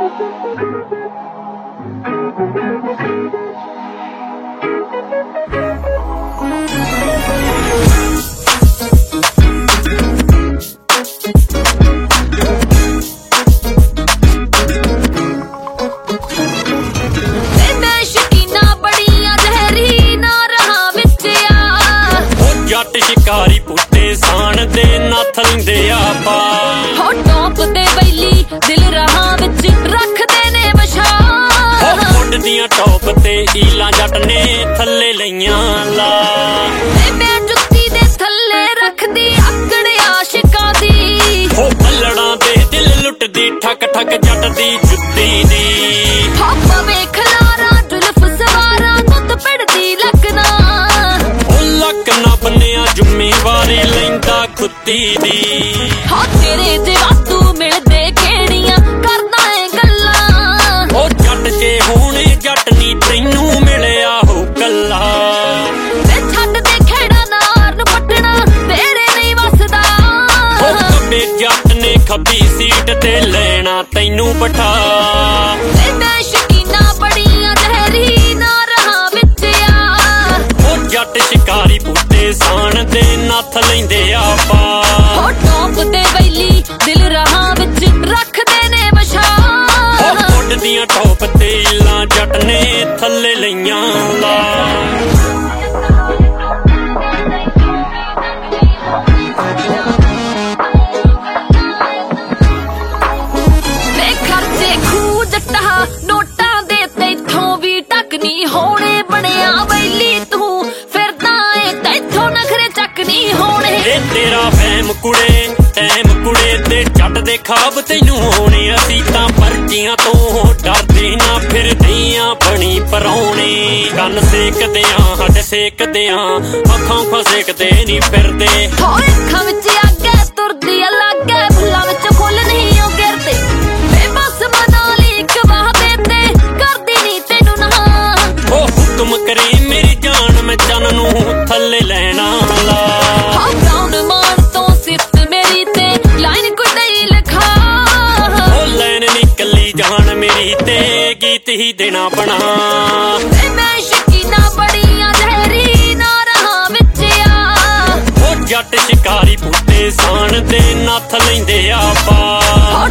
शिकारी पुट्टे सान दे नथ लिंदे आपा हो टॉप ते बैली दिल रहा विच रखदे ने बशा हो मुंड दियां टॉप ते ईला जट ने थल्ले लईयां ला मैं जुत्ती दे थल्ले रखदी अकड़ आशिकां दी हो पलड़ा दे दिल लुटदी ठक ठक जट दी जुत्ती दी हो पवे खलारा जुल्फ सवारा गुत पड़दी लगना लकना बनिया जुम्मेवारी लैंदा खुत्ती दी हो तेरे ते वातू मिलदे केड़ियां करदा है गल्लां ओ जट जे होने जट नी तैनू मिलिया हो कल्ला ते छड्ड दे खेड़ा नार नू पटना तेरे नहीं वसदा ओ कब्बे जट ने खब्बी सीट ते लेना तैनू बिठा ते मैं शकीना बड़ियां जहरी ना रहा विच आ ओ जट शिकारी पुट्टे सान दे नथ लैंदे आपा हो टॉप ते बैली दिल रहा विच रखदे ने बशा ओ मुंड दियां टॉप ते ईला जट ने थल्ले लईयां ला नोटा दे तैथों भी टकनी होने बनिया बैली तू फिरदा ए तैथों नखरे चकनी होने तेरा फैम कुड़े टैम कुड़े ते जट दे खाब तैनू होने असी तां परचियां तो डरदे ना फिरदियां बनी परौने कन सेकदे हट सेकदे अखां फसेकदे नी फिरदे हो अखां विच अग्गे तुरदी अलग है भुल्लां विच फुੱਲ नहीं ओ गिरदे बेबस मना ली एक वादे ते करदी नी तैनू ना ओ हुक्म करे मेरी जान मैं चन नू थल्ले लैना ला हो ब्राउन मान तो सिफ्त मेरी ते लाइन कोई नहीं लिखा ओ लैन निकली जान मेरी ते गीत ही देना बना ते मैं शकीना बड़ियां जहरी ना रहा विच आ ओ जट शिकारी पुट्टे सान दे नथ लैंदे आपा हो